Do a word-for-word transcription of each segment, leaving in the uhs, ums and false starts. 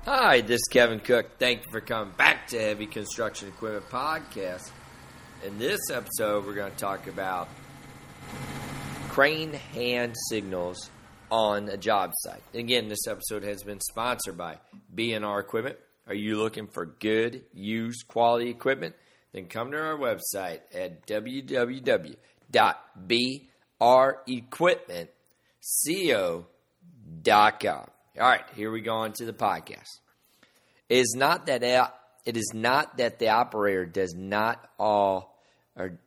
Hi, this is Kevin Cook. Thank you for coming back to Heavy Construction Equipment Podcast. In this episode, we're going to talk about crane hand signals on a job site. Again, this episode has been sponsored by B and R Equipment. Are you looking for good, used, quality equipment? Then come to our website at w w w dot b r equipment co dot com. All right, here we go on to the podcast. It is not that it is not that the operator does not all, or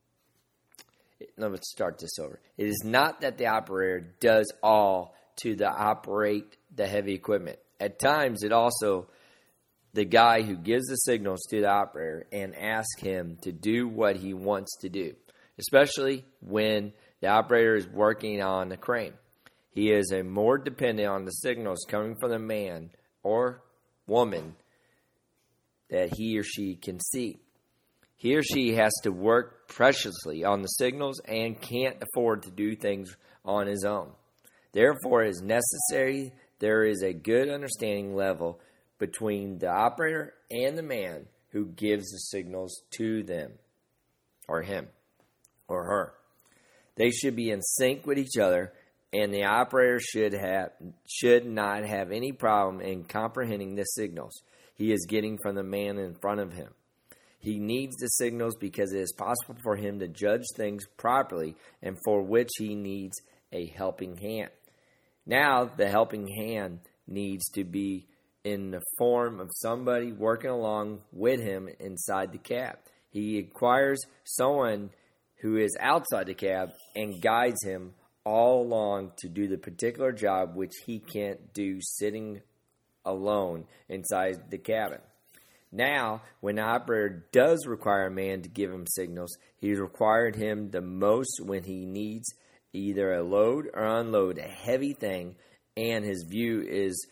let me start this over. It is not that the operator does all to the operate the heavy equipment. At times, it also the guy who gives the signals to the operator and asks him to do what he wants to do, especially when the operator is working on the crane. He is a more dependent on the signals coming from the man or woman that he or she can see. He or she has to work preciously on the signals and can't afford to do things on his own. Therefore, it is necessary there is a good understanding level between the operator and the man who gives the signals to them, or him, or her. They should be in sync with each other, and the operator should have should not have any problem in comprehending the signals he is getting from the man in front of him. He needs the signals because it is possible for him to judge things properly, and for which he needs a helping hand. Now, the helping hand needs to be in the form of somebody working along with him inside the cab. He acquires someone who is outside the cab and guides him all along to do the particular job which he can't do sitting alone inside the cabin. Now, when the operator does require a man to give him signals, he's required him the most when he needs either a load or unload a heavy thing, and his view is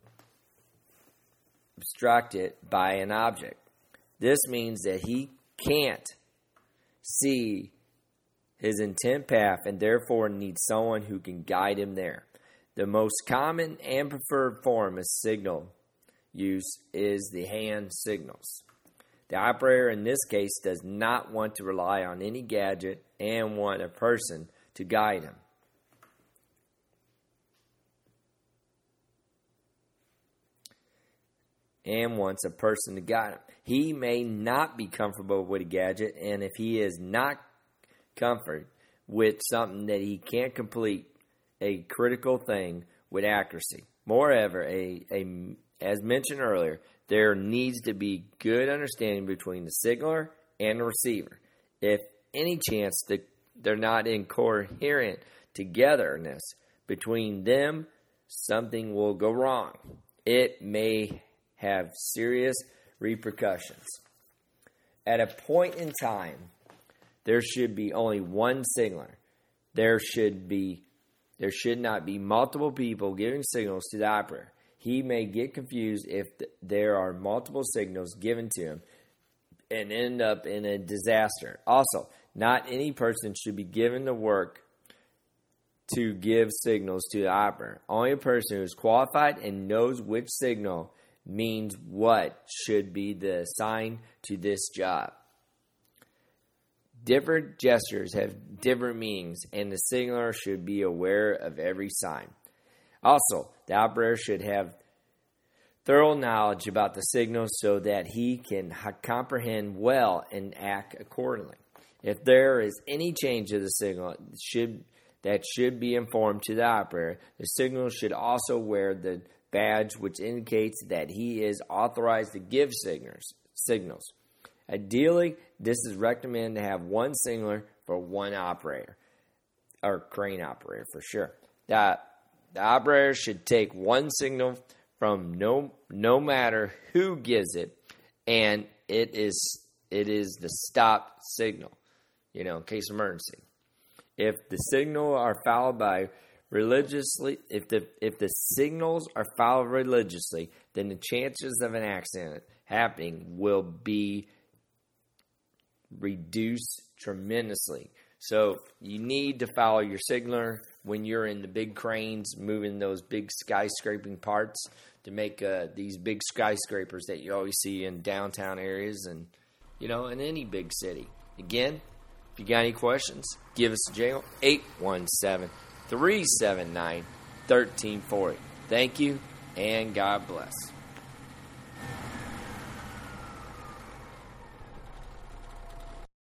obstructed by an object. This means that he can't see his intent path and therefore needs someone who can guide him there. The most common and preferred form of signal use is the hand signals. The operator in this case does not want to rely on any gadget and want a person to guide him. And wants a person to guide him. He may not be comfortable with a gadget, and if he is not comfort with something that he can't complete a critical thing with accuracy. Moreover, a, a as mentioned earlier, there needs to be good understanding between the signaler and the receiver. If any chance that they're not in coherent togetherness between them, something will go wrong. It may have serious repercussions. At a point in time, there should be only one signaler. There should be, there should not be multiple people giving signals to the operator. He may get confused if th- there are multiple signals given to him and end up in a disaster. Also, not any person should be given the work to give signals to the operator. Only a person who is qualified and knows which signal means what should be the assigned to this job. Different gestures have different meanings, and the signaler should be aware of every sign. Also, the operator should have thorough knowledge about the signals so that he can comprehend well and act accordingly. If there is any change to the signal should, that should be informed to the operator, the signal should also wear the badge which indicates that he is authorized to give signals. signals. Ideally, this is recommended to have one signaler for one operator, or crane operator for sure. The, the operator should take one signal from no no matter who gives it, and it is it is the stop signal, you know, in case of emergency. If the signal are followed by religiously, if the if the signals are followed religiously, then the chances of an accident happening will be reduced tremendously. So you need to follow your signaler when you're in the big cranes moving those big skyscraping parts to make uh, these big skyscrapers that you always see in downtown areas and, you know, in any big city. Again, if you got any questions, give us a jingle, eight one seven, three seven nine, one three four zero. Thank you, and God bless.